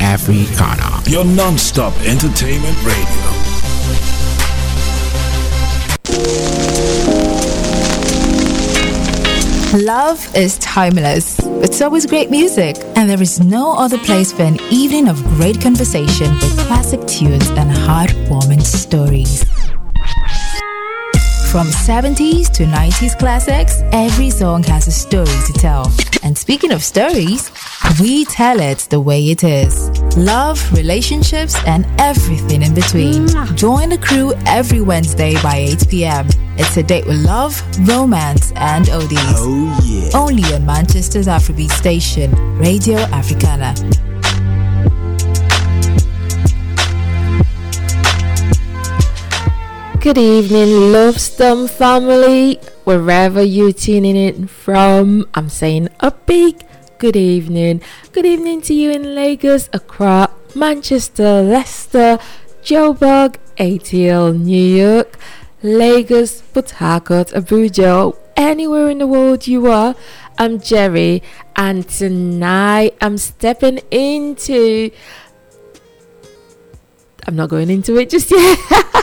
Africana. Your non-stop entertainment radio. Love is timeless, but so is great music, and there is no other place for an evening of great conversation with classic tunes and heartwarming stories. From 70s to 90s classics, every song has a story to tell. And speaking of stories, we tell it the way it is. Love, relationships, and everything in between. Join the crew every Wednesday by 8 p.m. It's a date with love, romance, and oldies. Oh yeah. Only on Manchester's Afrobeat station, Radio Africana. Good evening, Love Storm family, wherever you're tuning in from. I'm saying a big good evening. Good evening to you in Lagos, Accra, Manchester, Leicester, Joburg, ATL, New York, Lagos, Port Harcourt, Abuja, anywhere in the world you are. I'm Jerry, and tonight I'm stepping into... I'm not going into it just yet.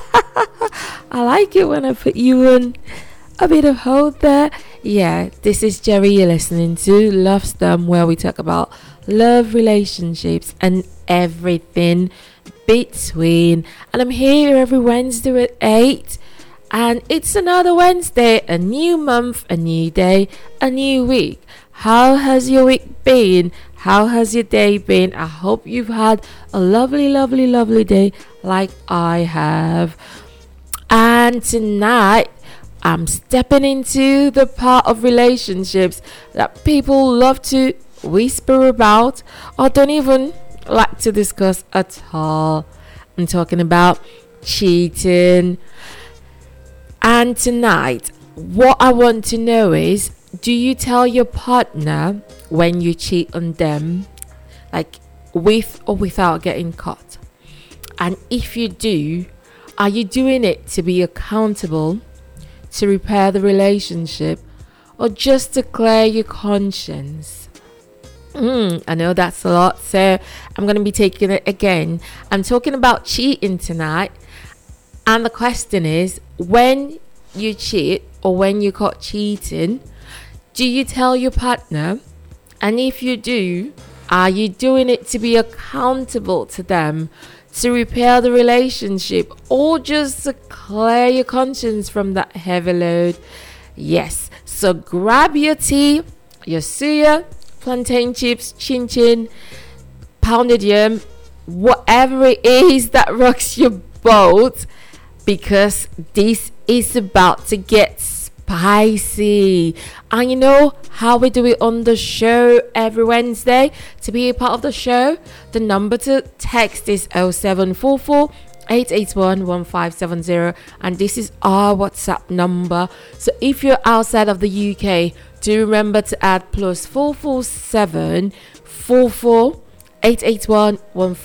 I like it when I put you on a bit of hold there. Yeah, this is Jerry. You're listening to Love Storm, where we talk about love, relationships, and everything between. And I'm here every Wednesday at 8. And it's another Wednesday, a new month, a new day, a new week. How has your week been? How has your day been? I hope you've had a lovely, lovely, lovely day like I have. And tonight, I'm stepping into the part of relationships that people love to whisper about or don't even like to discuss at all. I'm talking about cheating. And tonight, what I want to know is, do you tell your partner when you cheat on them, like with or without getting caught? And if you do, are you doing it to be accountable, to repair the relationship, or just to clear your conscience? I know that's a lot, so I'm going to be taking it again. I'm talking about cheating tonight, and the question is, when you cheat or when you caught cheating, do you tell your partner? And if you do, are you doing it to be accountable to them, to repair the relationship, or just to clear your conscience from that heavy load? Yes, so grab your tea, your suya, plantain chips, chin chin, pounded yam, whatever it is that rocks your boat, because this is about to get spicy. And you know how we do it on the show every Wednesday? To be a part of the show, the number to text is 0744 881 1570, and this is our WhatsApp number. So if you're outside of the UK, do remember to add plus 447 44 881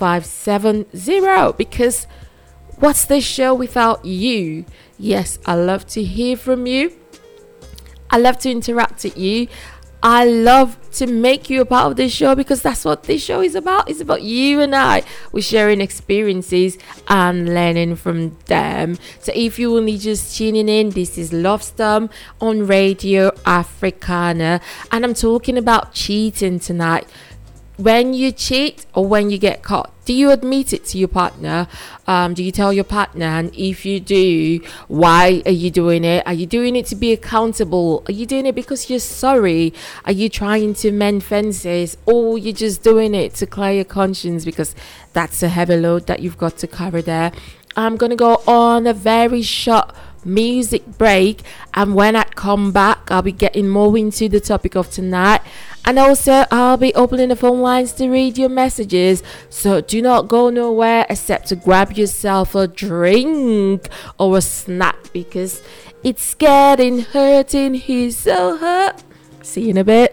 1570, because what's this show without you? Yes, I love to hear from you. I love to interact with you. I love to make you a part of this show, because that's what this show is about. It's about you and I. We're sharing experiences and learning from them. So if you're only just tuning in, this is Love Storm on Radio Africana, and I'm talking about cheating tonight. When you cheat or when you get caught, do you admit it to your partner? Do you tell your partner? And if you do, why are you doing it? Are you doing it to be accountable? Are you doing it because you're sorry? Are you trying to mend fences? Or you're just doing it to clear your conscience, because that's a heavy load that you've got to carry there? I'm going to go on a very short music break, and when I come back, I'll be getting more into the topic of tonight. And also, I'll be opening the phone lines to read your messages. So do not go nowhere except to grab yourself a drink or a snack, because it's getting hurting. He's so hurt. See you in a bit.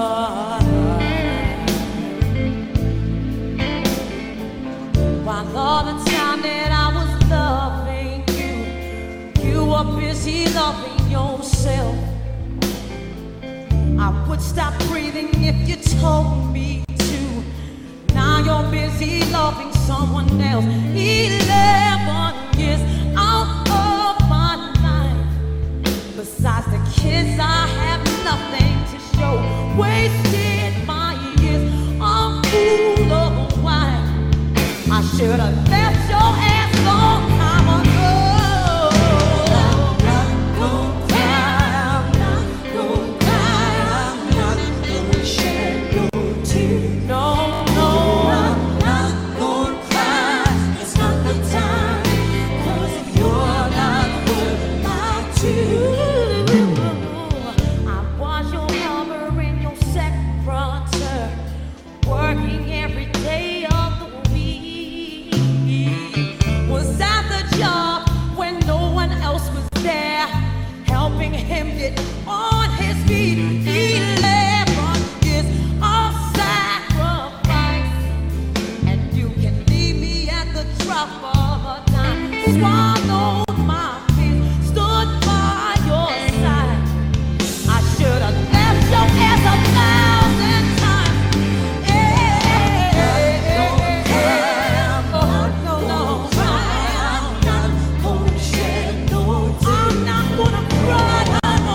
While loving yourself. I would stop breathing if you told me to. Now you're busy loving someone else. 11 years out of my life. Besides the kids, I have nothing to show. Wasted my years, a fool of a wife. I should have left your ass long time ago. On his feet, 11 years of sacrifice, and you can leave me at the drop of a dime. Swallowed my fears, stood by your side. I should have left your ass 1,000 times. No, I'm not gonna shed no tears. I'm not gonna cry.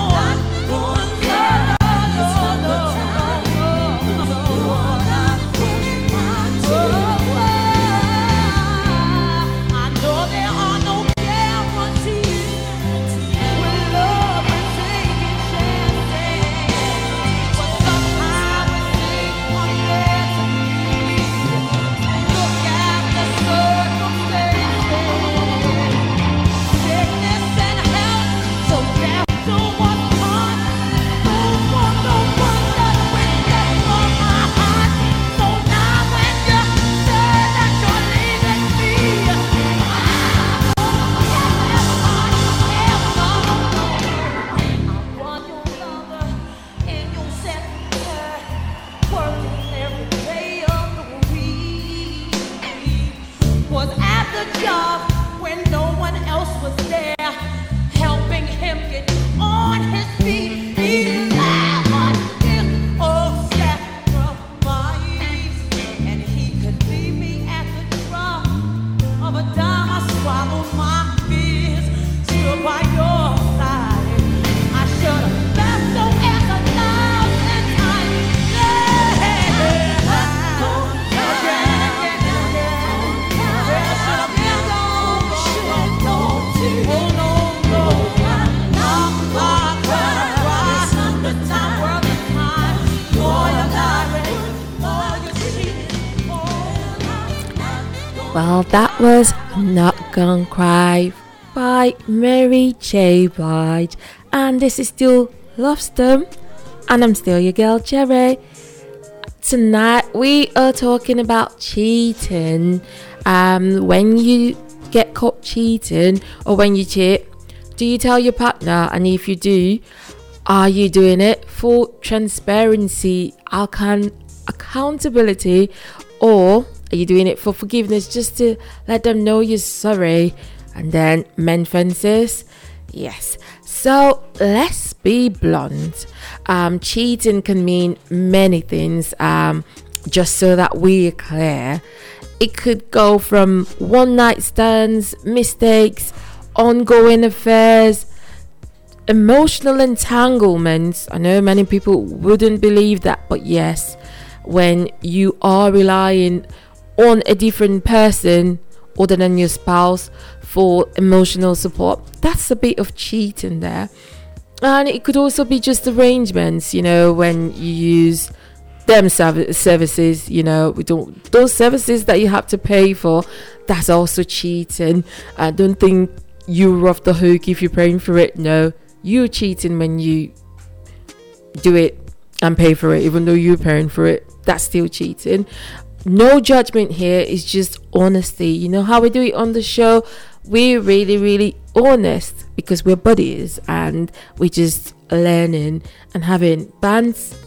Well, that was Not Gonna Cry by Mary J. Blige, and this is still Loves Them, and I'm still your girl Jerry. Tonight we are talking about cheating. When you get caught cheating or when you cheat, do you tell your partner? And if you do, are you doing it for transparency, accountability, or are you doing it for forgiveness, just to let them know you're sorry and then mend fences? Yes. So let's be blunt. Cheating can mean many things. Just so that we're clear, it could go from one night stands, mistakes, ongoing affairs, emotional entanglements. I know many people wouldn't believe that, but yes, when you are relying on a different person other than your spouse for emotional support, that's a bit of cheating there. And it could also be just arrangements, when you use them services, those services that you have to pay for, that's also cheating. I don't think you're off the hook if you're paying for it. No, you're cheating when you do it and pay for it, even though you're paying for it. That's still cheating. No judgment here, it's just honesty. You know how we do it on the show? We're really, really honest because we're buddies and we're just learning and having bands.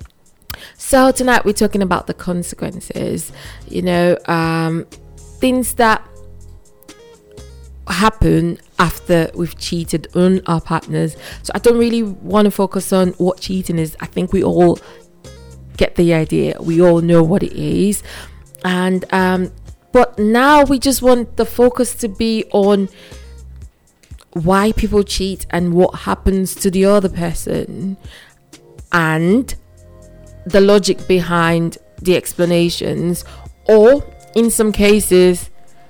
So tonight we're talking about the consequences, things that happen after we've cheated on our partners. So I don't really want to focus on what cheating is. I think we all get the idea. We all know what it is. And but now we just want the focus to be on why people cheat and what happens to the other person, and the logic behind the explanations, or in some cases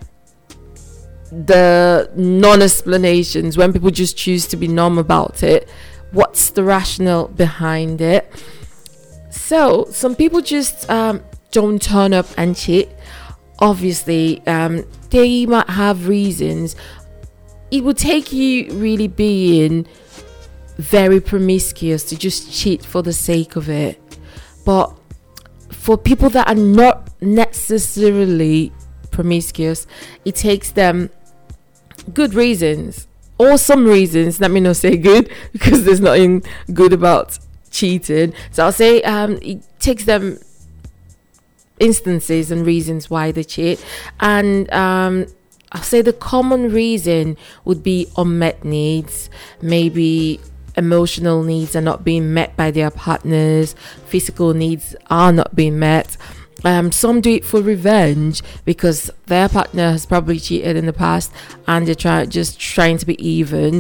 the non-explanations, when people just choose to be numb about it. What's the rationale behind it? So some people just don't turn up and cheat. Obviously they might have reasons. It would take you really being very promiscuous to just cheat for the sake of it. But for people that are not necessarily promiscuous, it takes them good reasons, or some reasons. Let me not say good, because there's nothing good about cheating. So I'll say it takes them instances and reasons why they cheat. And I'll say the common reason would be unmet needs. Maybe emotional needs are not being met by their partners, physical needs are not being met. Some do it for revenge because their partner has probably cheated in the past and they're just trying to be even.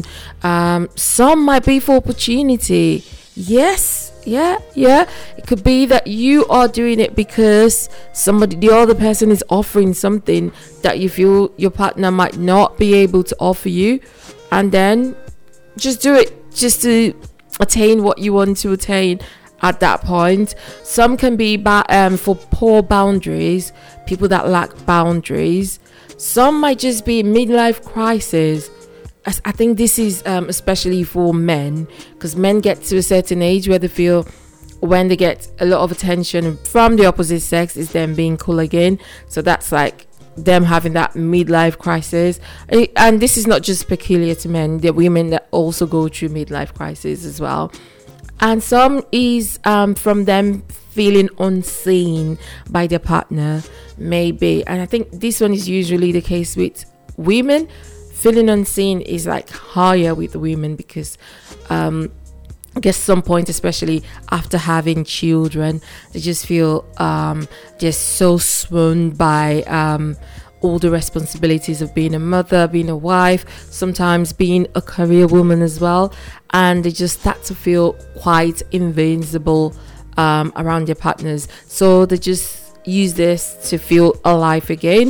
Some might be for opportunity. Yes, yeah. It could be that you are doing it because the other person is offering something that you feel your partner might not be able to offer you, and then just do it just to attain what you want to attain at that point. Some can be for poor boundaries, people that lack boundaries. Some might just be midlife crisis. I think this is especially for men, because men get to a certain age where they feel when they get a lot of attention from the opposite sex is them being cool again. So that's like them having that midlife crisis. And this is not just peculiar to men. There are women that also go through midlife crisis as well. And some is from them feeling unseen by their partner, maybe. And I think this one is usually the case with women. Feeling unseen is like higher with the women because I guess some point, especially after having children, they just feel just so swooned by all the responsibilities of being a mother, being a wife, sometimes being a career woman as well, and they just start to feel quite invincible around their partners. So they just use this to feel alive again.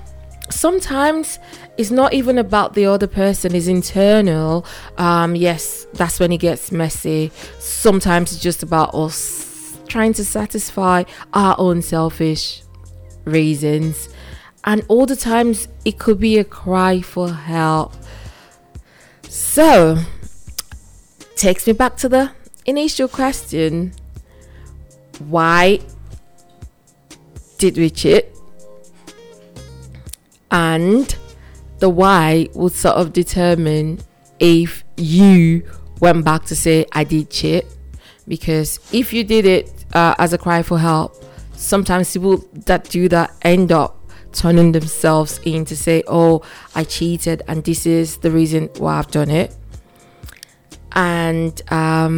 Sometimes it's not even about the other person, it's internal. Yes, that's when it gets messy. Sometimes it's just about us trying to satisfy our own selfish reasons. And all the times it could be a cry for help. So, takes me back to the initial question. Why did we cheat? And the why would sort of determine if you went back to say, I did cheat. Because if you did it as a cry for help, sometimes people that do that end up turning themselves in to say, oh, I cheated and this is the reason why I've done it. And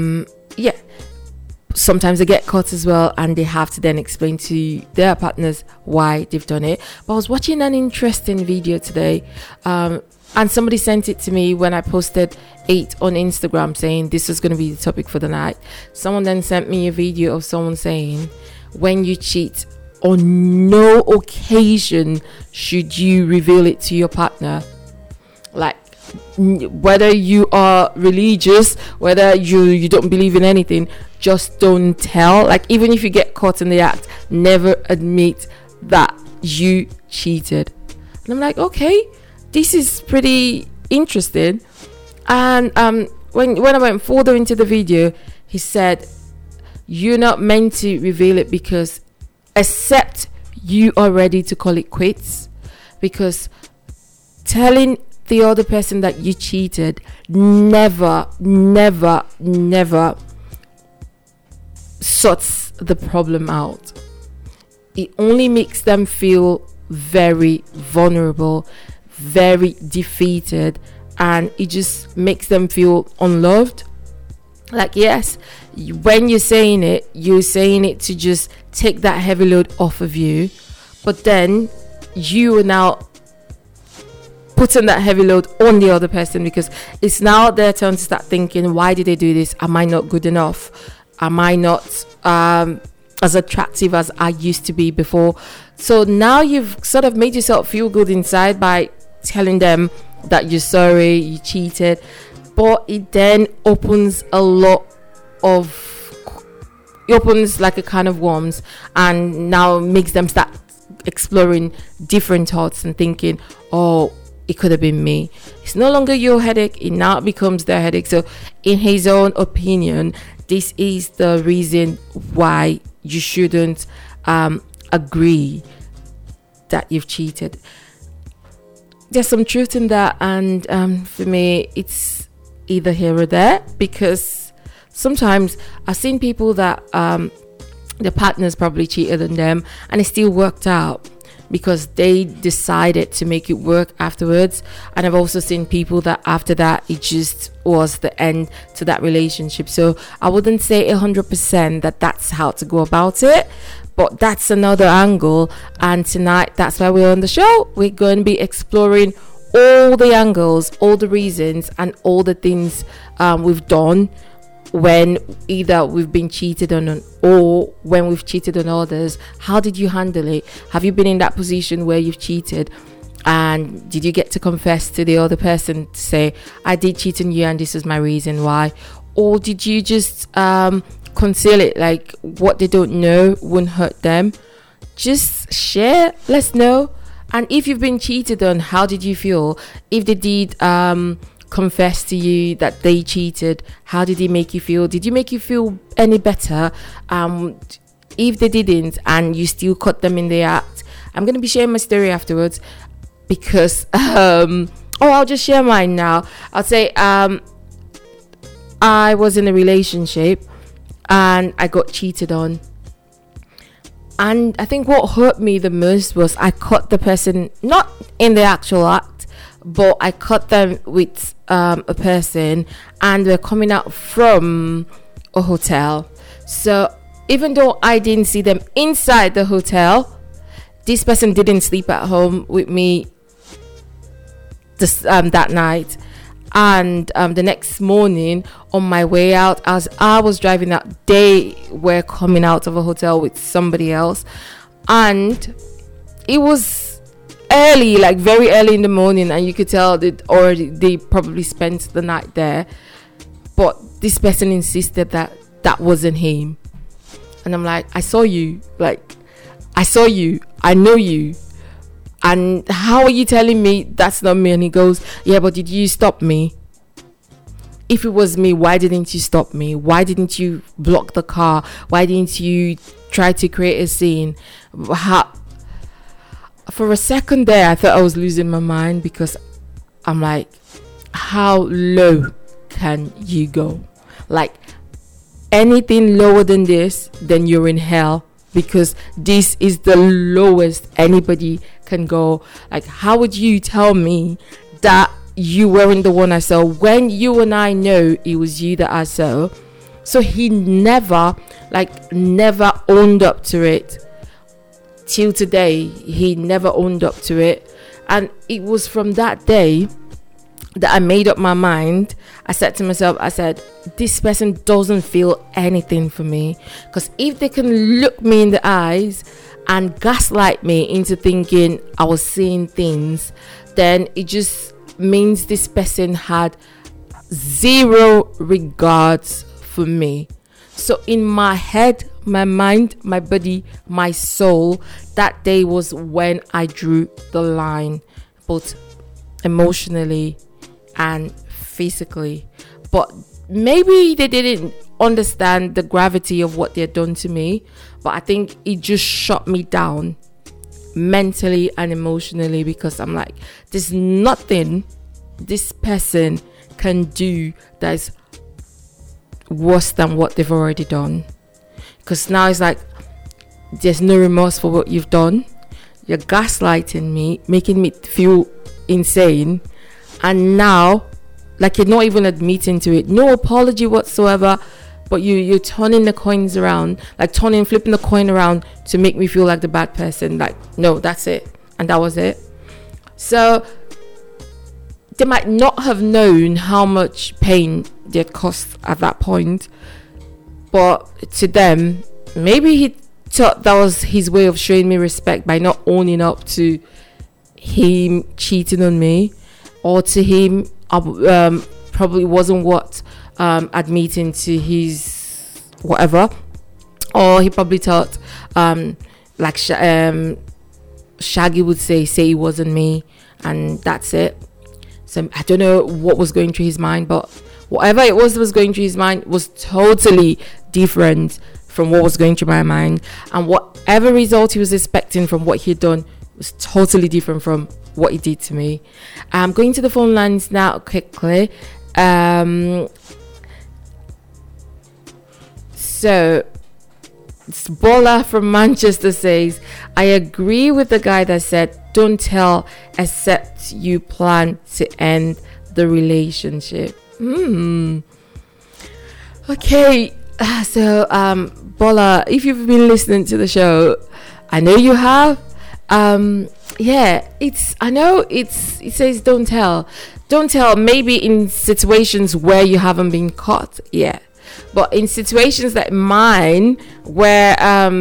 sometimes they get caught as well and they have to then explain to their partners why they've done it. But I was watching an interesting video today and somebody sent it to me when I posted it on Instagram saying this was going to be the topic for the night. Someone then sent me a video of someone saying, when you cheat, on no occasion should you reveal it to your partner. Like, whether you are religious, whether you don't believe in anything, just don't tell. Like, even if you get caught in the act, never admit that you cheated. And I'm like, okay, this is pretty interesting. And when I went further into the video, he said, you're not meant to reveal it because except you are ready to call it quits, because telling the other person that you cheated never sorts the problem out. It only makes them feel very vulnerable, very defeated, and it just makes them feel unloved. Like, yes, when you're saying it to just take that heavy load off of you, but then you are now putting that heavy load on the other person, because it's now their turn to start thinking, why did they do this? Am I not good enough? Am I not as attractive as I used to be before? So now you've sort of made yourself feel good inside by telling them that you're sorry, you cheated, but it then opens like a can of worms, and now makes them start exploring different thoughts and thinking, oh, it could have been me. It's no longer your headache, it now becomes their headache. So in his own opinion, this is the reason why you shouldn't agree that you've cheated. There's some truth in that, and for me it's either here or there, because sometimes I've seen people that the partners probably cheated on them and it still worked out because they decided to make it work afterwards. And I've also seen people that after that it just was the end to that relationship. So I wouldn't say 100% that that's how to go about it, but that's another angle. And tonight, that's why we're on the show. We're going to be exploring all the angles, all the reasons, and all the things we've done when either we've been cheated on or when we've cheated on others. How did you handle it? Have you been in that position where you've cheated, and did you get to confess to the other person to say, I did cheat on you and this is my reason why? Or did you just conceal it, like what they don't know won't hurt them? Just share, let's know. And if you've been cheated on, how did you feel? If they did confess to you that they cheated, how did it make you feel? Did you make you feel any better? If they didn't and you still caught them in the act, I'm going to be sharing my story afterwards, because I'll just share mine now. I'll say I was in a relationship and I got cheated on, and I think what hurt me the most was I caught the person not in the actual act, but I caught them with a person, and they're coming out from a hotel. So even though I didn't see them inside the hotel, this person didn't sleep at home with me that night. And the next morning on my way out, as I was driving out, they were coming out of a hotel with somebody else, and it was early, like very early in the morning, and you could tell that already they probably spent the night there. But this person insisted that that wasn't him, and I'm like, I saw you, I know you, and how are you telling me that's not me? And he goes, yeah, but did you stop me? If it was me, why didn't you stop me? Why didn't you block the car? Why didn't you try to create a scene? For a second there, I thought I was losing my mind, because I'm like, how low can you go? Like, anything lower than this, then you're in hell, because this is the lowest anybody can go. Like, how would you tell me that you weren't the one I saw when you and I know it was you that I saw? So he never owned up to it. Till today, he never owned up to it. And it was from that day that I made up my mind. I said to myself, this person doesn't feel anything for me, because if they can look me in the eyes and gaslight me into thinking I was seeing things, then it just means this person had zero regards for me. So in my head, my mind, my body, my soul, that day was when I drew the line, both emotionally and physically. But maybe they didn't understand the gravity of what they had done to me, but I think it just shut me down mentally and emotionally, because I'm like, there's nothing this person can do that's worse than what they've already done. Because now it's like, there's no remorse for what you've done. You're gaslighting me, making me feel insane. And now, like, you're not even admitting to it, no apology whatsoever, but you're turning the coins around, like flipping the coin around to make me feel like the bad person. Like, no, that's it, and that was it. So they might not have known how much pain they'd caused at that point, but to them, maybe he thought that was his way of showing me respect by not owning up to him cheating on me, or to him probably wasn't what admitting to his whatever, or he probably thought like Shaggy would say it wasn't me, and that's it. So I don't know what was going through his mind, but whatever it was that was going through his mind was totally different from what was going through my mind, and whatever result he was expecting from what he'd done was totally different from what he did to me. I'm going to the phone lines now quickly. So Bola from Manchester says, I agree with the guy that said don't tell except you plan to end the relationship. Okay, so Bola, if you've been listening to the show, I know you have. It says don't tell maybe in situations where you haven't been caught yet, but in situations like mine where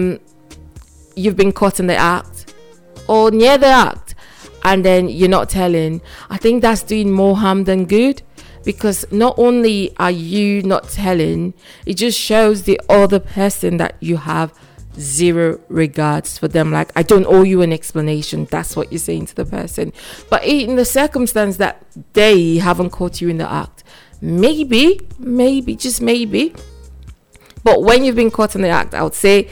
you've been caught in the act or near the act and then you're not telling, I think that's doing more harm than good, because not only are you not telling, it just shows the other person that you have zero regards for them. Like, I don't owe you an explanation. That's what you're saying to the person. But in the circumstance that they haven't caught you in the act, maybe, just maybe. But when you've been caught in the act, I would say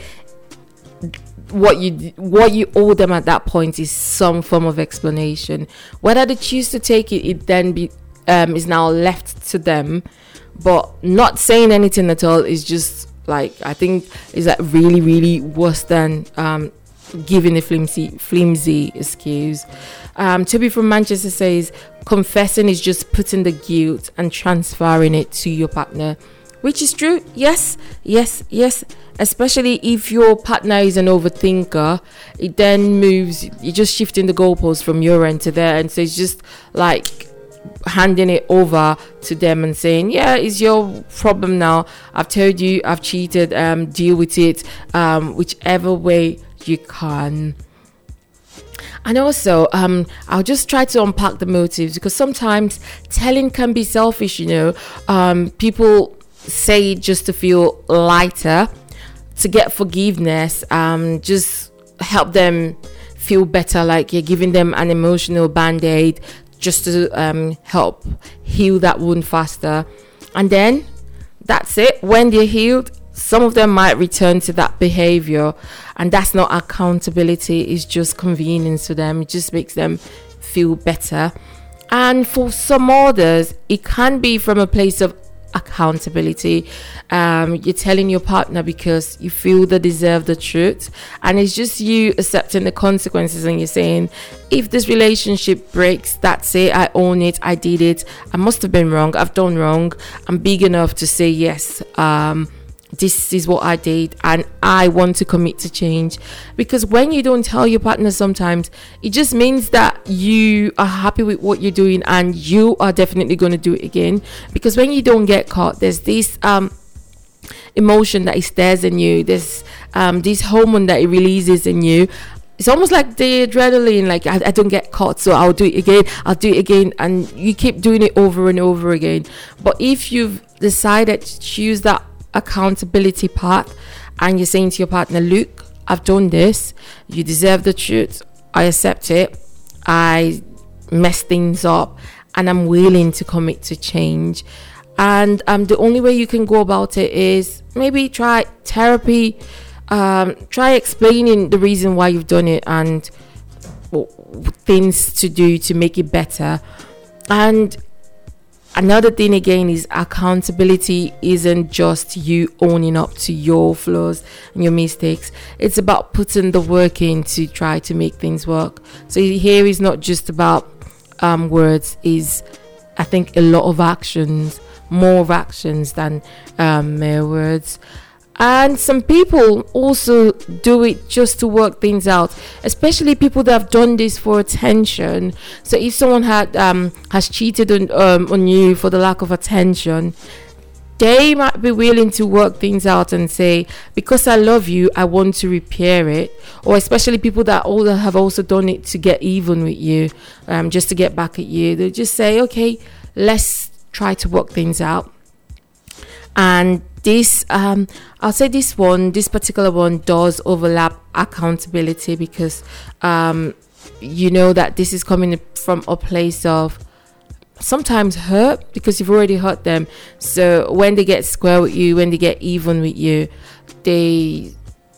what you owe them at that point is some form of explanation. Whether they choose to take it, it then is now left to them. But not saying anything at all is just, like, I think is that really, really worse than giving a flimsy excuse. Toby from Manchester says confessing is just putting the guilt and transferring it to your partner, which is true. Yes. Especially if your partner is an overthinker, it then moves. You're just shifting the goalposts from your end to their end. So it's just like handing it over to them and saying, yeah, it's your problem now. I've told you I've cheated, deal with it whichever way you can. And also I'll just try to unpack the motives, because sometimes telling can be selfish, people say it just to feel lighter, to get forgiveness, just help them feel better, like you're giving them an emotional band-aid just to help heal that wound faster. And then that's it. When they're healed, some of them might return to that behavior, and that's not accountability. It's just convenience for them. It just makes them feel better. And for some others, it can be from a place of accountability. You're telling your partner because you feel they deserve the truth, and it's just you accepting the consequences, and you're saying, if this relationship breaks, that's it, I own it, I did it, I must have been wrong, I've done wrong, I'm big enough to say yes, this is what I did and I want to commit to change. Because when you don't tell your partner, sometimes it just means that you are happy with what you're doing and you are definitely going to do it again. Because when you don't get caught, there's this emotion that it stirs in you, there's this hormone that it releases in you. It's almost like the adrenaline, like I don't get caught, so I'll do it again, and you keep doing it over and over again. But if you've decided to choose that accountability path, and you're saying to your partner, look, I've done this, you deserve the truth, I accept it, I messed things up, and I'm willing to commit to change. And the only way you can go about it is maybe try therapy, try explaining the reason why you've done it and things to do to make it better. And another thing again is accountability isn't just you owning up to your flaws and your mistakes. It's about putting the work in to try to make things work. So here is not just about words is, I think, a lot of actions, more of actions than mere words. And some people also do it just to work things out, especially people that have done this for attention. So if someone has cheated on you for the lack of attention, they might be willing to work things out and say, because I love you, I want to repair it. Or especially people that have also done it to get even with you, just to get back at you. They'll just say, okay, let's try to work things out. And this, I'll say this particular one does overlap accountability, because you know that this is coming from a place of sometimes hurt, because you've already hurt them. So when they get square with you, when they get even with you, they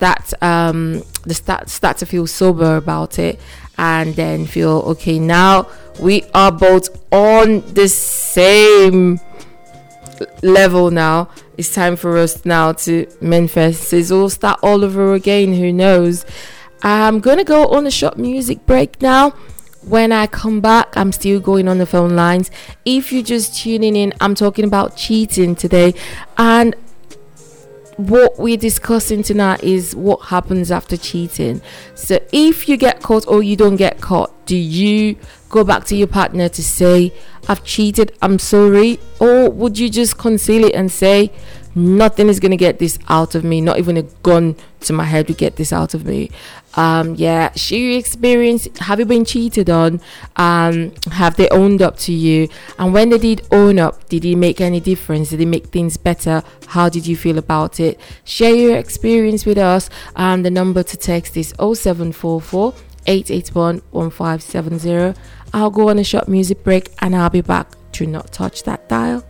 start to feel sober about it, and then feel, okay, now we are both on the same level. Now it's time for us now to manifest. It's all start all over again. Who knows? I'm gonna go on a short music break now. When I come back, I'm still going on the phone lines. If you're just tuning in, I'm talking about cheating today, and what we're discussing tonight is what happens after cheating. So if you get caught or you don't get caught, do you go back to your partner to say, I've cheated, I'm sorry? Or would you just conceal it and say, nothing is going to get this out of me, not even a gun to my head will get this out of me? Share your experience. Have you been cheated on? Have they owned up to you? And when they did own up, did it make any difference? Did it make things better? How did you feel about it? Share your experience with us. The number to text is 0744 881 1570. I'll go on a short music break and I'll be back. Do not touch that dial.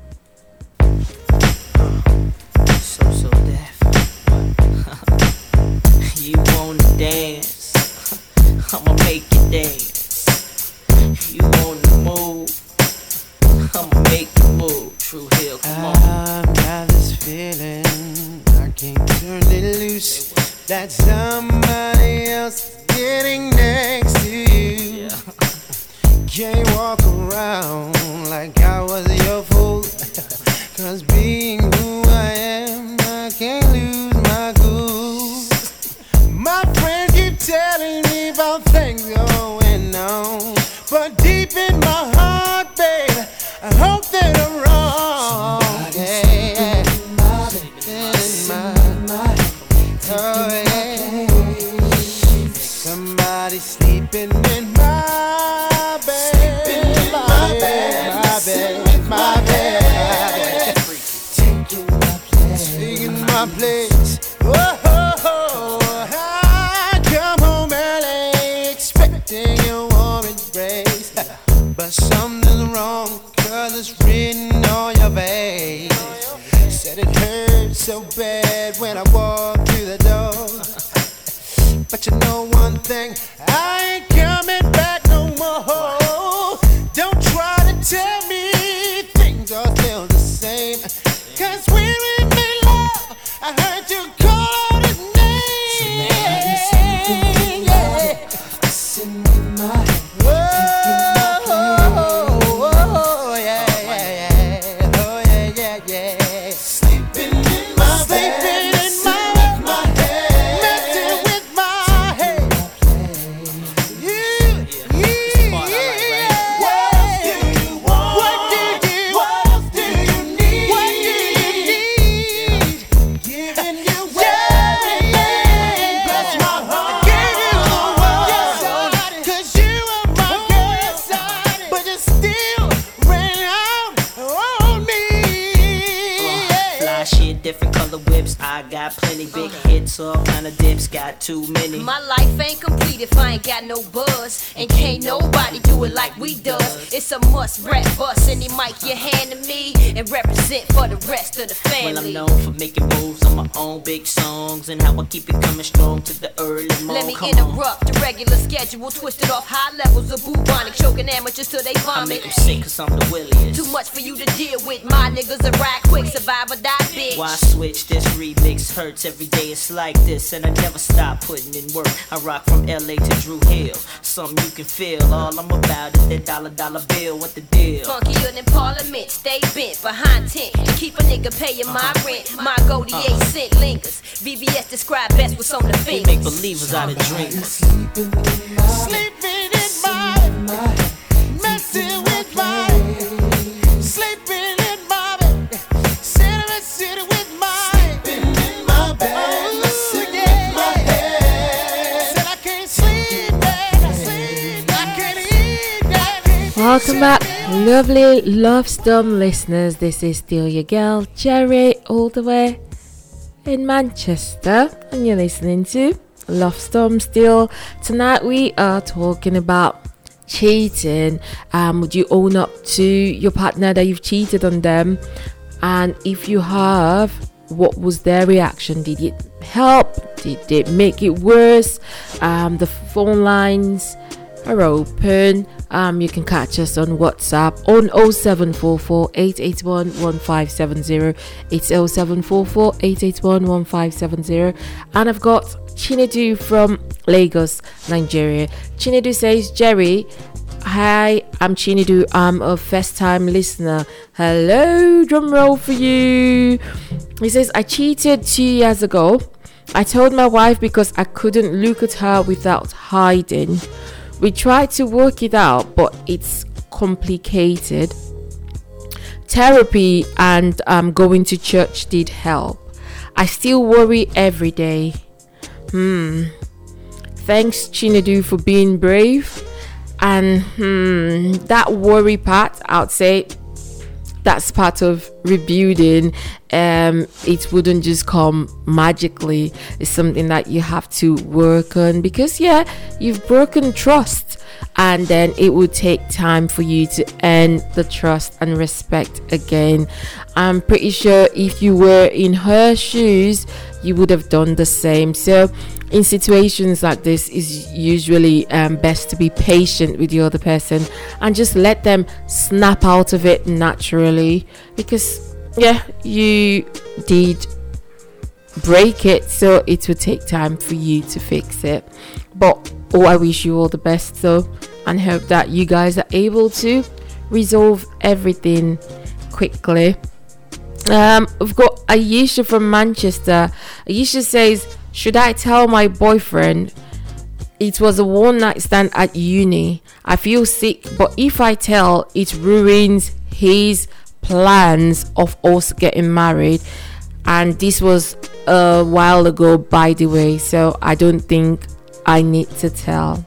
So deaf. You wanna dance? I'ma make you dance. You wanna move? I'ma make you move. True Hill, come on. I've got this feeling I can't turn it loose. That somebody else is getting next to you. Yeah. Can't walk around like I was your fool. Cause being who I am, I can't lose my cool. My friends keep telling me about things going on, but deep in my heart, babe, I hope that I'm wrong. Somebody sleeping in my bed, my bed, my bed. Taking my place. Oh, I come home early expecting your warm embrace, but something's wrong 'cause it's written on your face. Said it hurt so bad when I walked through the door, but you know one thing, I ain't coming back no more. Don't try to tell me things are still the same, 'cause when we made love, I heard you call his name. Yeah. Listen with my head. Oh, yeah. Oh, yeah. Sleeping in my bed. Sleeping in my head. Messing with my head. What else do you need? What do you need? Giving you everything. Bless my heart. I gave you the world. 'Cause you are my girl. But you still ran out on me. Fly shit, different color whips. I got plenty big hits, all kind of dips. Got too many. My life ain't complete if I ain't got no buzz. And can't nobody do it like we does. It's a must rap bust. Any mic you hand to me and represent for the rest of the family. Well, I'm known for making moves on my own big songs and how I keep it coming strong to the early morning. Let me interrupt the regular schedule, twisted off high levels of bubonic, choking amateurs till they I vomit. make them sick 'cause I'm the williest. Too much for you to deal with. My niggas are ride quick, survive or die big. bitch. Why switch? This remix hurts every day. It's like this, and I never stop putting in work. I rock from LA to Drew Hill. Something you can feel. All I'm about is that dollar bill. What the deal? Funkier than Parliament, stay bent behind tent. Keep a nigga paying my rent. My goldie 8 cent lingers. VVS describe best what's on the We fence. make believers out of dreamers. Sleeping in my head, messing with my head. Sleeping in my bed, sitting with my sleeping in my bed, messing with my head. Said I can't sleep, I can't eat, Welcome back, lovely Love Storm listeners. This is still your girl Jerry, all the way in Manchester, and you're listening to Love Storm still. Tonight we are talking about cheating. Would you own up to your partner that you've cheated on them? And if you have, what was their reaction? Did it help? Did it make it worse? The phone lines are open. You can catch us on WhatsApp on 0744 881 1570. It's 0744 881 1570. And I've got Chinedu from Lagos, Nigeria. Chinedu says, Jerry, hi, I'm Chinedu. I'm a first time listener. Hello, drum roll for you. He says, I cheated 2 years ago. I told my wife because I couldn't look at her without hiding. We tried to work it out, but it's complicated. Therapy and going to church did help. I still worry every day. Thanks, Chinedu, for being brave. And that worry part, I'd say that's part of rebuilding. It wouldn't just come magically. It's something that you have to work on, because you've broken trust, and then it would take time for you to earn the trust and respect again. I'm pretty sure if you were in her shoes, you would have done the same. So in situations like this, is usually best to be patient with the other person and just let them snap out of it naturally, because you did break it, so it would take time for you to fix it. But I wish you all the best though, and hope that you guys are able to resolve everything quickly. We've got Ayesha from Manchester. Ayesha says, should I tell my boyfriend? It was a one night stand at uni. I feel sick, but if I tell, it ruins his plans of us getting married. And this was a while ago, by the way, so I don't think I need to tell.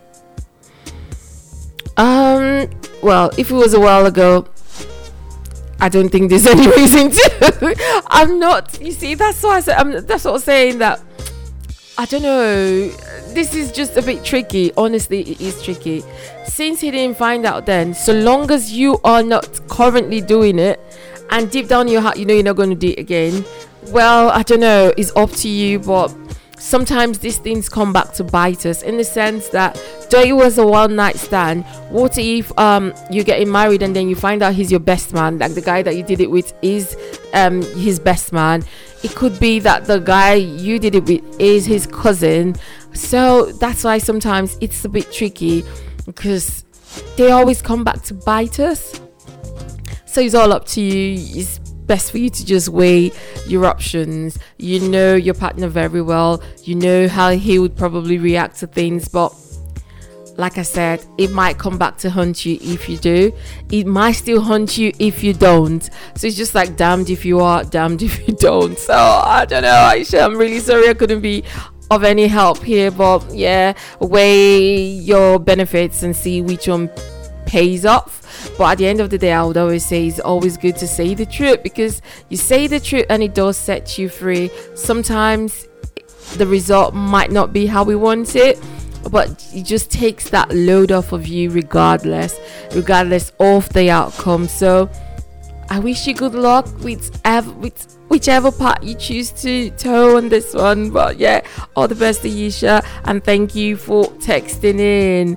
Well, if it was a while ago, I don't think there's any reason to. I'm not. You see, that's what I said. That's what I'm saying. That I don't know. This is just a bit tricky. Honestly, it is tricky. Since he didn't find out then, so long as you are not currently doing it, and deep down in your heart, you know you're not going to do it again. Well, I don't know. It's up to you, but sometimes these things come back to bite us, in the sense that though it was a one night stand, what if you're getting married and then you find out he's your best man, like the guy that you did it with is his best man. It could be that the guy you did it with is his cousin. So that's why sometimes it's a bit tricky, because they always come back to bite us. So it's all up to you. It's best for you to just weigh your options. You know your partner very well. You know how he would probably react to things, but like I said, it might come back to haunt you if you do. It might still haunt you if you don't. So it's just like damned if you are, damned if you don't. So I don't know, Aisha, I'm really sorry I couldn't be of any help here, but weigh your benefits and see which one pays off. But at the end of the day, I would always say it's always good to say the truth, because you say the truth and it does set you free. Sometimes the result might not be how we want it, but it just takes that load off of you regardless of the outcome. So I wish you good luck with whichever part you choose to toe on this one. But all the best, Ayesha, and thank you for texting in.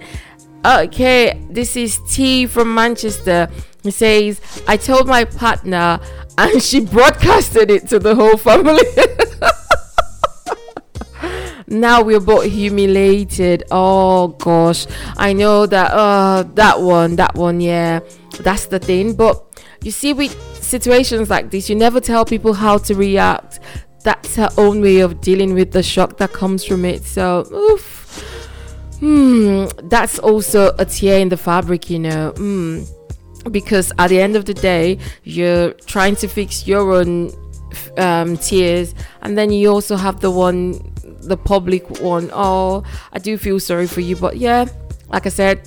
Okay, this is T from Manchester. He says, I told my partner and she broadcasted it to the whole family. Now we're both humiliated. Oh gosh, I know that that one, yeah, that's the thing. But you see, with situations like this, you never tell people how to react. That's her own way of dealing with the shock that comes from it. So that's also a tear in the fabric, you know. Because at the end of the day, you're trying to fix your own tears, and then you also have the public one. Oh, I do feel sorry for you, but yeah, like I said,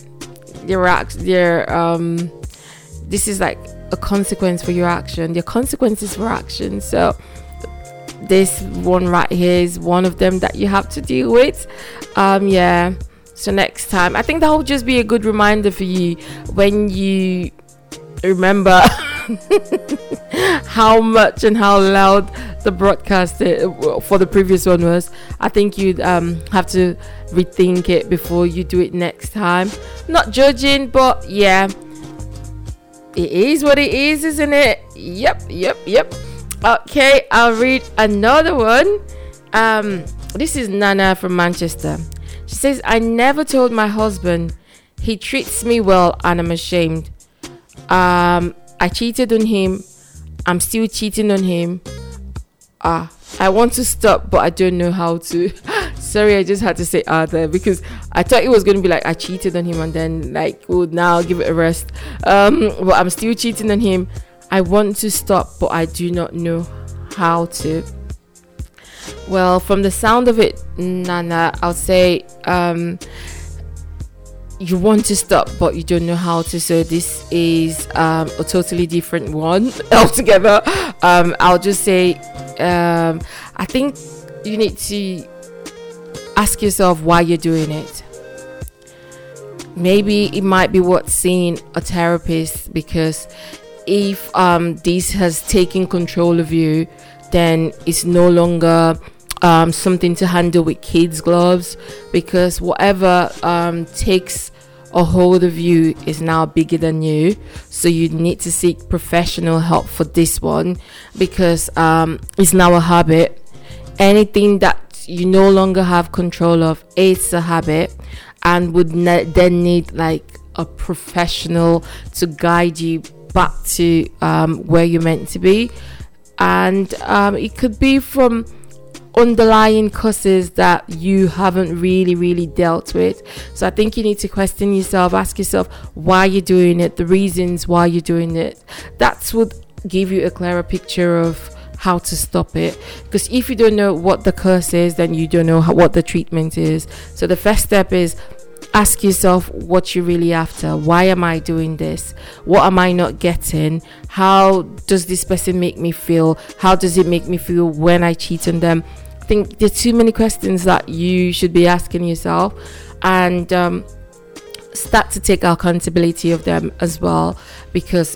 this is like a consequence for your action. There are consequences for action. So this one right here is one of them that you have to deal with. Yeah. So next time, I think that will just be a good reminder for you when you remember how much and how loud the broadcast for the previous one was. I think you'd have to rethink it before you do it next time. Not judging, but yeah, it is what it is, isn't it? Yep. Okay, I'll read another one. This is Nana from Manchester. She says, I never told my husband. He treats me well and I'm ashamed. I cheated on him. I'm still cheating on him. I want to stop, but I don't know how to. Sorry, I just had to say there because I thought it was going to be like I cheated on him and then like would now give it a rest. But I'm still cheating on him. I want to stop, but I do not know how to. Well, from the sound of it, Nana, I'll say you want to stop, but you don't know how to. So this is a totally different one altogether. I'll just say, I think you need to ask yourself why you're doing it. Maybe it might be worth seeing a therapist, because if this has taken control of you, then it's no longer something to handle with kids' gloves, because whatever takes a hold of you is now bigger than you. So you need to seek professional help for this one, because it's now a habit. Anything that you no longer have control of, it's a habit, and would then need like a professional to guide you back to where you're meant to be. And it could be from underlying causes that you haven't really dealt with. So I think you need to question yourself, ask yourself why you're doing it, the reasons why you're doing it. That would give you a clearer picture of how to stop it, because if you don't know what the cause is, then you don't know what the treatment is. So the first step is ask yourself what you're really after. Why am I doing this? What am I not getting? How does this person make me feel? How does it make me feel when I cheat on them? I think there's too many questions that you should be asking yourself, and start to take accountability of them as well, because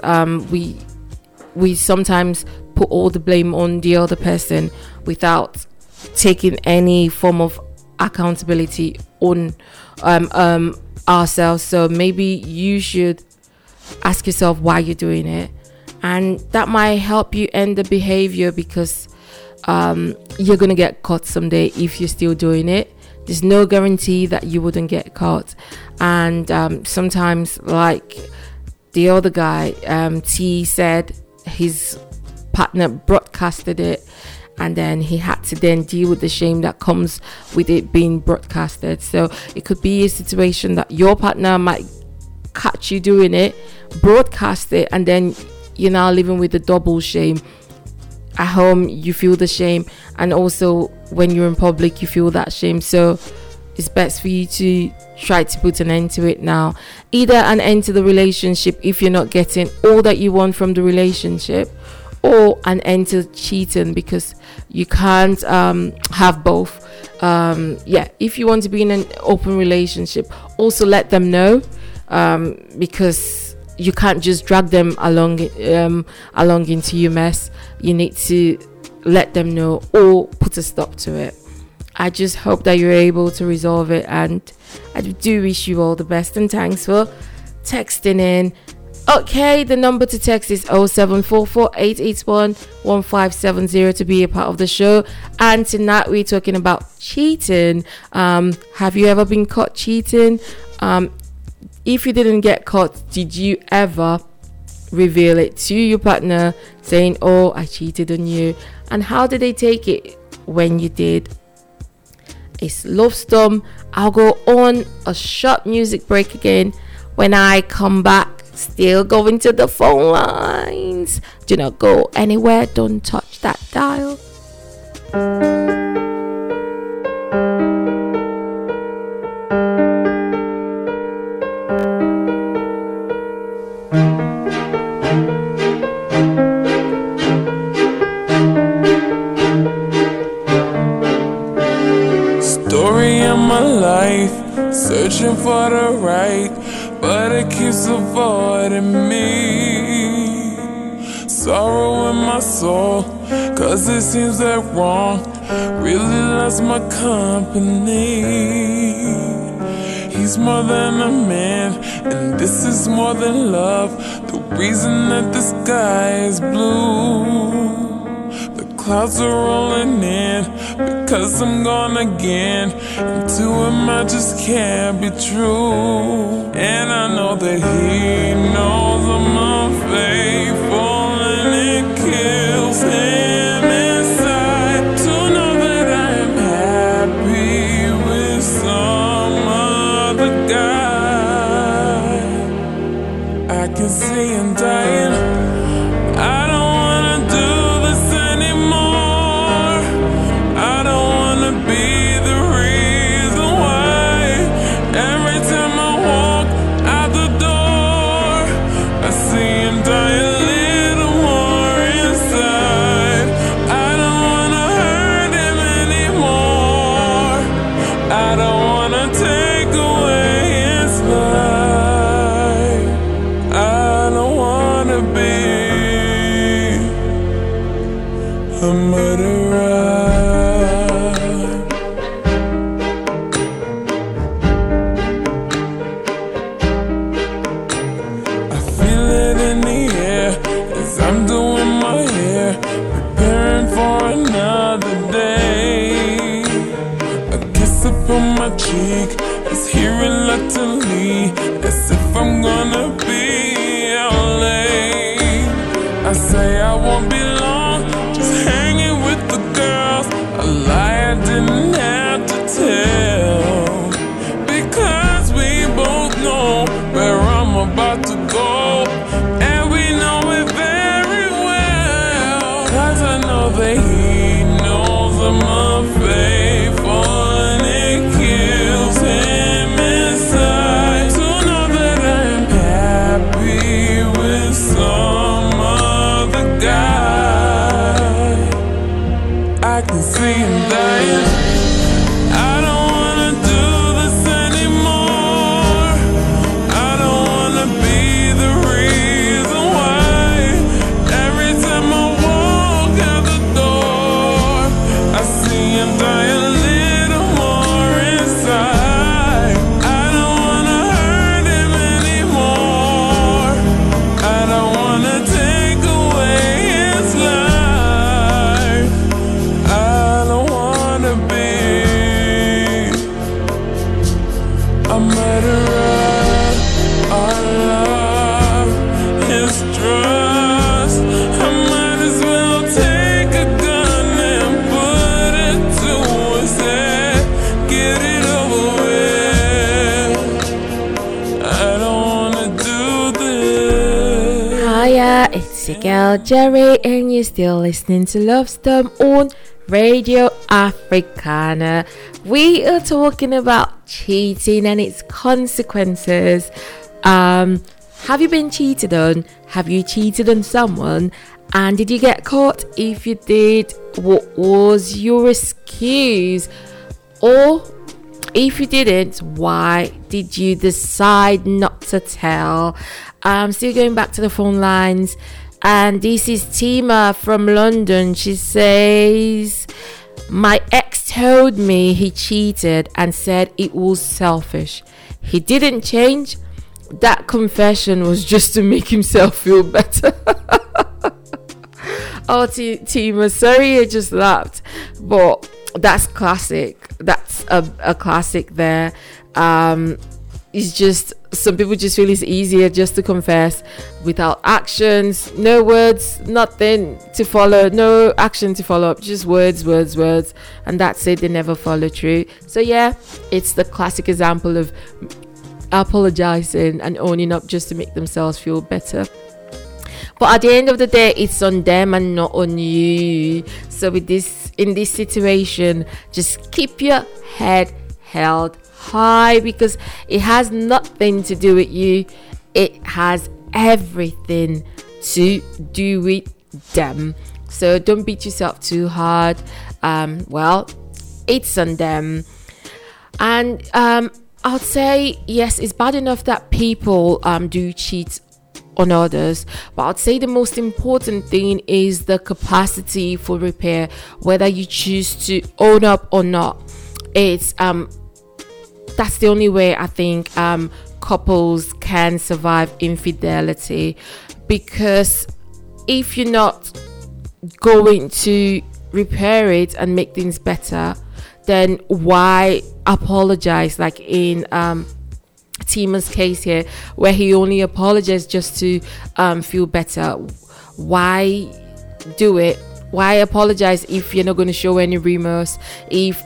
we sometimes put all the blame on the other person without taking any form of accountability on ourselves. So maybe you should ask yourself why you're doing it, and that might help you end the behavior, because you're gonna get caught someday if you're still doing it. There's no guarantee that you wouldn't get caught. And sometimes, like the other guy, T said his partner broadcasted it, and then he had to then deal with the shame that comes with it being broadcasted. So it could be a situation that your partner might catch you doing it, broadcast it, and then you're now living with the double shame. At home you feel the shame, and also when you're in public you feel that shame. So it's best for you to try to put an end to it now. Either an end to the relationship if you're not getting all that you want from the relationship, or an end to cheating, because you can't have both. If you want to be in an open relationship, also let them know, because you can't just drag them along into your mess. You need to let them know or put a stop to it. I just hope that you're able to resolve it, and I do wish you all the best, and thanks for texting in. Okay, the number to text is 07448811570 to be a part of the show. And tonight we're talking about cheating. Have you ever been caught cheating? If you didn't get caught, did you ever reveal it to your partner saying, oh, I cheated on you? And how did they take it when you did? It's Love Storm. I'll go on a short music break again. When I come back, still going to the phone lines. Do not go anywhere. Don't touch that dial. Story of my life, searching for the right, but it keeps avoiding me. Sorrow in my soul, cause it seems that wrong really loves my company. He's more than a man, and this is more than love. The reason that the sky is blue, the clouds are rolling in, because I'm gone again, and to him I just can't be true. And I know that he knows I'm unfaithful, and it kills him inside to know that I am happy with some other guy. I can see him dying. I don't wanna do this anymore. I don't wanna be the reason why. Every time I walk out the door, I see him die a little more inside. I don't wanna hurt him anymore. I don't wanna take away his life. I don't wanna be a murderer. I feel it in the air as I'm doing my hair, preparing for another day. A kiss upon my cheek is here reluctantly, as if I'm gonna be out late. I say I won't be long, just hanging with the girls. A lie I didn't have to tell, because we both know where I'm about to go, and we know it very well. Cause I know that he knows I'm unfaithful, and it kills him inside to know that I'm happy with some other guy. I can see him dying. I don't wanna do this anymore. I don't wanna be the reason why. Every time I walk out the door, I see him die a little more inside. I don't wanna hurt him anymore. I don't wanna take away his life. I don't wanna be a murderer. Our love is trust. I might as well take a gun and put it to his head. Get it over with. I don't wanna do this. Hiya, it's your girl Jerry, and you're still listening to Love Storm on Radio Africana. We are talking about cheating and its consequences. Have you been cheated on? Have you cheated on someone? And did you get caught? If you did, what was your excuse? Or if you didn't, why did you decide not to tell? I'm still going back to the phone lines, and this is Tima from London. She says, my ex told me he cheated and said it was selfish. He didn't change. that confession was just to make himself feel better. Oh, Tima, sorry I just laughed, but that's classic. That's a classic there. It's just, some people just feel it's easier just to confess without actions, no words, nothing to follow, no action to follow up, just words, and that's it. They never follow through. So yeah, it's the classic example of apologizing and owning up just to make themselves feel better. But at the end of the day, it's on them and not on you. So in this situation, just keep your head held high, because it has nothing to do with you. It has everything to do with them. So don't beat yourself too hard. Well, it's on them. And I would say, yes, it's bad enough that people do cheat on others, but I'd say the most important thing is the capacity for repair, whether you choose to own up or not. It's that's the only way I think couples can survive infidelity, because if you're not going to repair it and make things better, then why apologize? Like in Tima's case here, where he only apologized just to feel better. Why do it? Why apologize if you're not going to show any remorse? If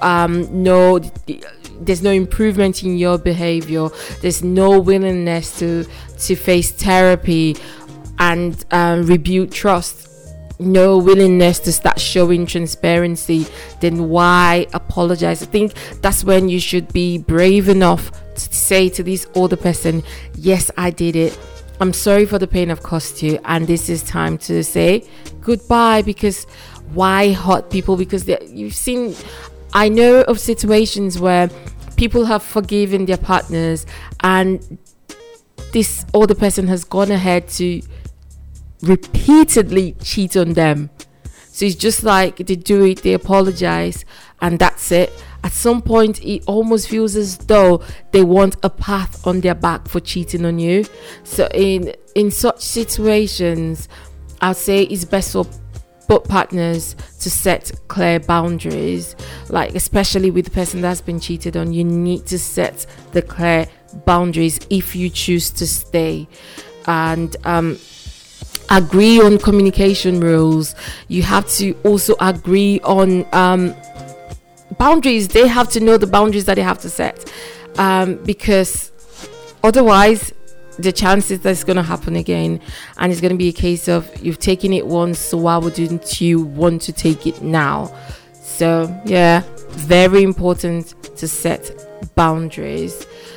there's no improvement in your behavior, there's no willingness to face therapy and rebuild trust, no willingness to start showing transparency, then why apologize? I think that's when you should be brave enough to say to this older person, yes, I did it, I'm sorry for the pain I've caused you, and this is time to say goodbye. Because why hurt people? Because you've seen, I know of situations where people have forgiven their partners and this older person has gone ahead to repeatedly cheat on them. So it's just like they do it, they apologize, and that's it. At some point, it almost feels as though they want a path on their back for cheating on you. So in such situations, I'd say it's best for both partners to set clear boundaries. Like, especially with the person that's been cheated on, you need to set the clear boundaries if you choose to stay. And agree on communication rules. You have to also agree on boundaries. They have to know the boundaries that they have to set, because otherwise the chances that it's going to happen again, and it's going to be a case of you've taken it once, so why wouldn't you want to take it now? So yeah, very important to set boundaries.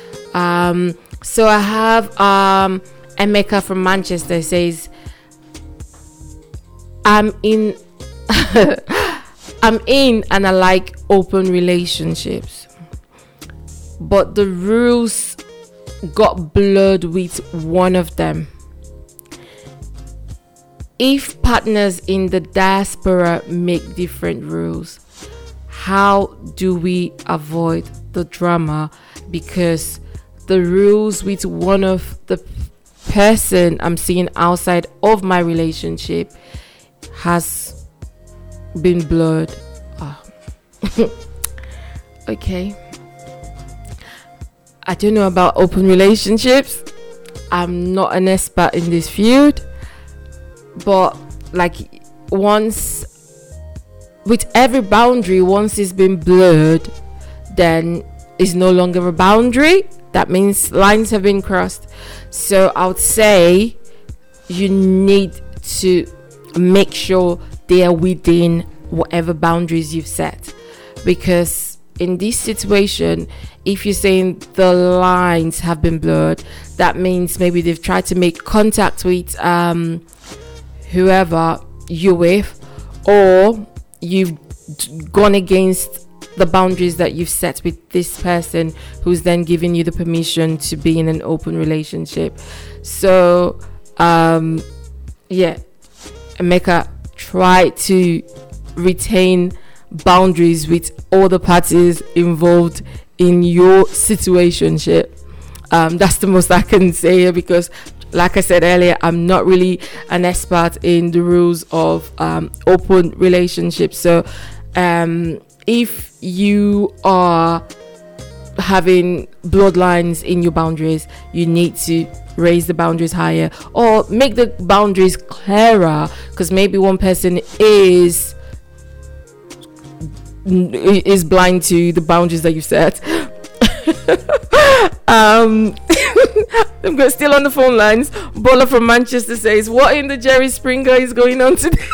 So I have Emeka from Manchester says, I'm in and I like open relationships, but the rules got blurred with one of them. If partners in the diaspora make different rules, how do we avoid the drama? Because the rules with one of the person I'm seeing outside of my relationship has been blurred. Okay, I don't know about open relationships. I'm not an expert in this field, but like, once with every boundary, once it's been blurred, then it's no longer a boundary. That means lines have been crossed. So I would say you need to make sure they are within whatever boundaries you've set, because in this situation, if you're saying the lines have been blurred, that means maybe they've tried to make contact with whoever you're with, or you've gone against the boundaries that you've set with this person, who's then giving you the permission to be in an open relationship. So yeah, Emeka, try to retain boundaries with all the parties involved in your situationship. That's the most I can say here, because like I said earlier, I'm not really an expert in the rules of open relationships. So if you are having bloodlines in your boundaries, you need to raise the boundaries higher or make the boundaries clearer, because maybe one person is blind to the boundaries that you set. I'm still on the phone lines. Bola from Manchester says, what in the Jerry Springer is going on today?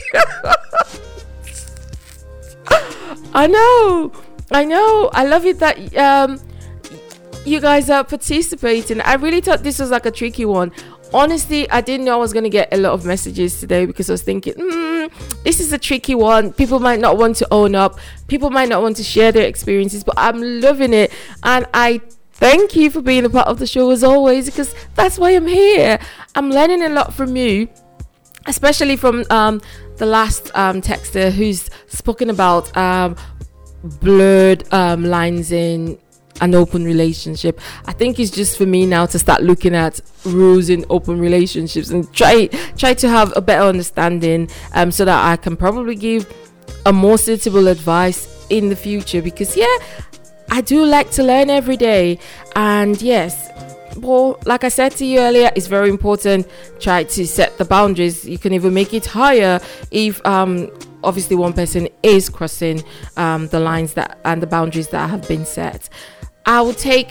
I know. I love it that you guys are participating. I really thought this was like a tricky one. Honestly, I didn't know I was going to get a lot of messages today, because I was thinking, this is a tricky one. People might not want to own up. People might not want to share their experiences, but I'm loving it. And I thank you for being a part of the show as always, because that's why I'm here. I'm learning a lot from you, especially from the last texter who's spoken about blurred lines in an open relationship. I think it's just for me now to start looking at rules in open relationships and try to have a better understanding, so that I can probably give a more suitable advice in the future, because I do like to learn every day. And yes, well, like I said to you earlier, it's very important. Try to set the boundaries. You can even make it higher if obviously one person is crossing the lines that and the boundaries that have been set. I will take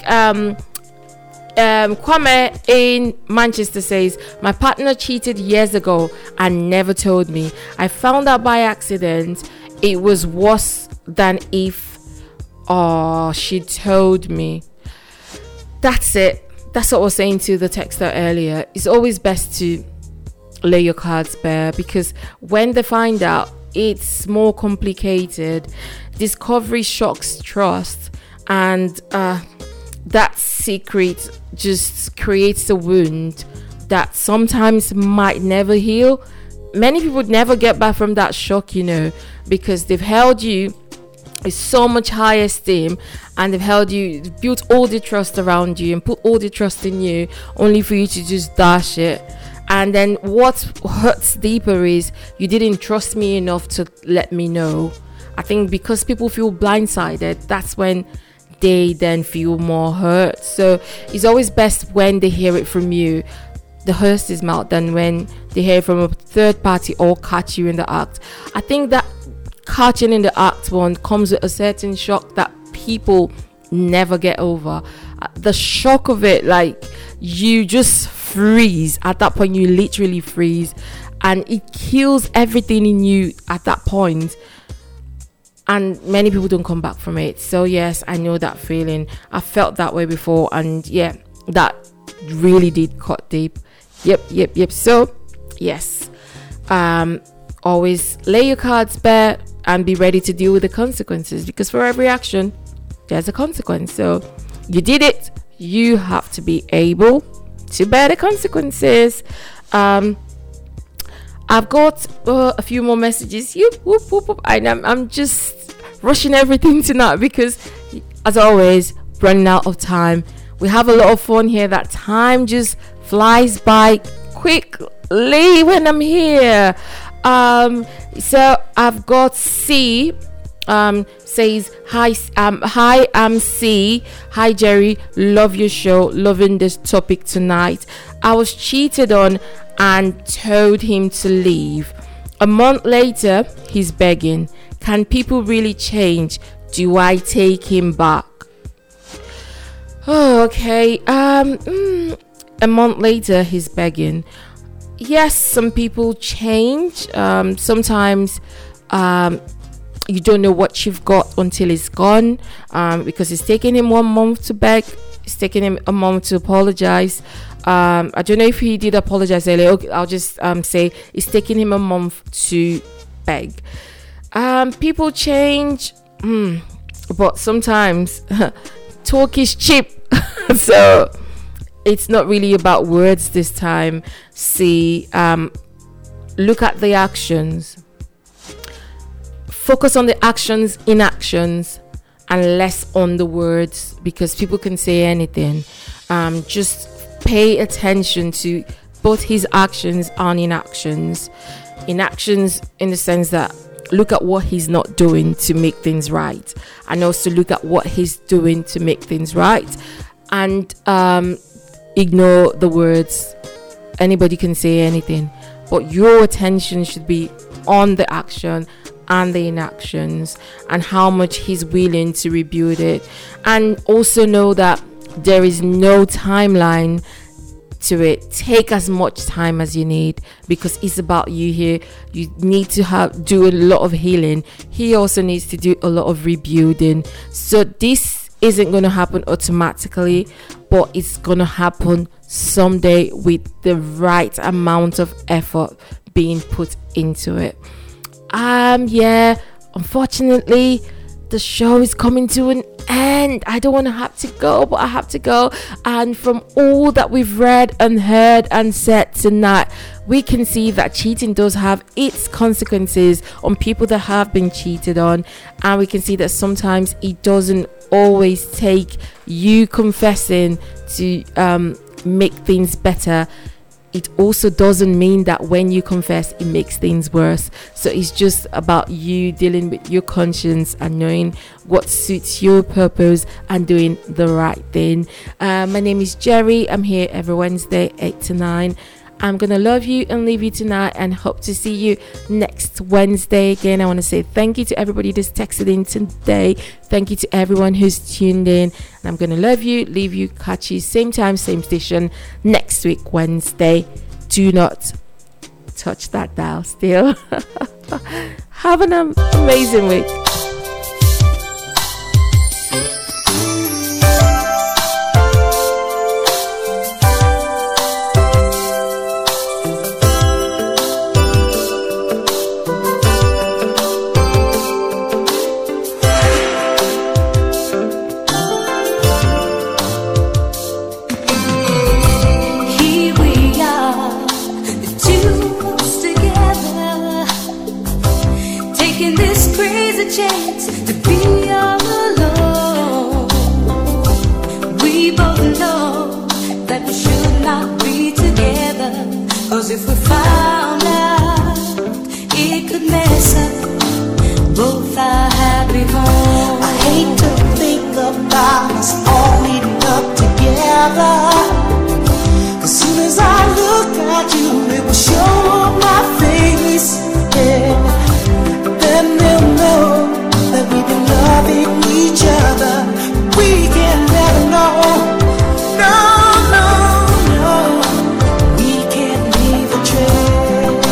Kwame in Manchester says, my partner cheated years ago and never told me. I found out by accident. It was worse than if she told me. That's it. That's what I was saying to the texter earlier. It's always best to lay your cards bare, because when they find out, it's more complicated. Discovery shocks trust, and that secret just creates a wound that sometimes might never heal. Many people never get back from that shock, because they've held you with so much high esteem, and they've built all the trust around you and put all the trust in you, only for you to just dash it. And then what hurts deeper is you didn't trust me enough to let me know. I think because people feel blindsided, that's when they then feel more hurt. So it's always best when they hear it from you, the horse's mouth, than when they hear it from a third party or catch you in the act. I think that catching in the act one comes with a certain shock that people never get over. The shock of it, like, you just freeze. At that point, you literally freeze, and it kills everything in you at that point. And many people don't come back from it. So yes, I know that feeling. I felt that way before, and that really did cut deep. Yep. So yes, always lay your cards bare and be ready to deal with the consequences, because for every action there's a consequence. So you did it, you have to be able to bear the consequences. I've got a few more messages. I'm just rushing everything tonight, because as always, running out of time. We have a lot of fun here. That time just flies by quickly when I'm here. So I've got C says, hi, I'm C. Hi Jerry, love your show, loving this topic tonight. I was cheated on and told him to leave. A month later, he's begging. Can people really change? Do I take him back? Oh, okay. A month later, he's begging. Yes, some people change. Sometimes you don't know what you've got until it's gone, because it's taking him 1 month to beg. It's taking him a month to apologize. I don't know if he did apologize earlier. Okay, I'll just say it's taking him a month to beg. People change, but sometimes talk is cheap. So it's not really about words this time. See, look at the actions. Focus on the actions, inactions, and less on the words, because people can say anything. Just pay attention to both his actions and inactions. Inactions in the sense that look at what he's not doing to make things right, and also look at what he's doing to make things right, and ignore the words. Anybody can say anything, but your attention should be on the action and the inactions and how much he's willing to rebuild it. And also know that there is no timeline to it. Take as much time as you need, because it's about you here. You need to do a lot of healing. He also needs to do a lot of rebuilding. So this isn't going to happen automatically, but it's going to happen someday with the right amount of effort being put into it. Unfortunately the show is coming to an end. I don't want to have to go, but I have to go. And from all that we've read and heard and said tonight, we can see that cheating does have its consequences on people that have been cheated on. And we can see that sometimes it doesn't always take you confessing to make things better. It also doesn't mean that when you confess it makes things worse. So it's just about you dealing with your conscience and knowing what suits your purpose and doing the right thing. My name is Jerry. I'm here every Wednesday 8 to 9. I'm gonna love you and leave you tonight, and hope to see you next Wednesday again. I want to say thank you to everybody that's texted in today. Thank you to everyone who's tuned in, and I'm gonna love you, leave you, catch you same time, same station next week Wednesday. Do not touch that dial still. Have an amazing week. Chance to be all alone. We both know that we should not be together, 'cause if we found out, it could mess up both our happy homes. I hate to think about us all meeting up together, 'cause soon as I look at you, it will show my face, yeah. Then they'll know that we've been loving each other. We can never know. No, no, no. We can't leave a trace.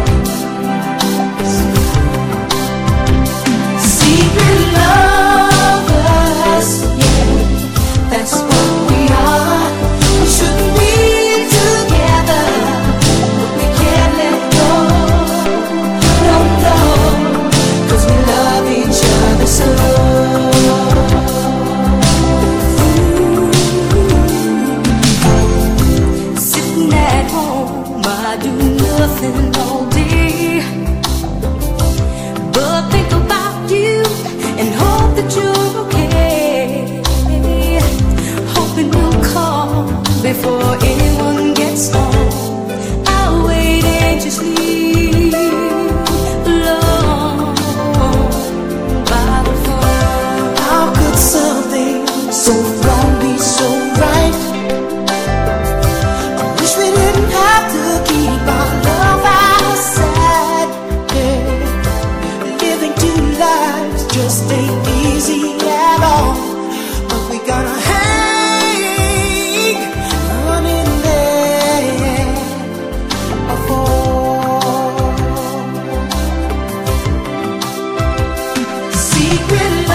Secret lovers, yeah, that's what we are. We shouldn't be together, but we can't let go. No, no. 'Cause we love each other so. Sitting at home, I do nothing all day but think about you and hope that you're okay. Hoping you'll call before anyone gets home. I'll wait anxiously. Something so wrong be so right. I wish we didn't have to keep our love outside, yeah. Living two lives just ain't easy at all, but we gotta hang on in there before. Secret love.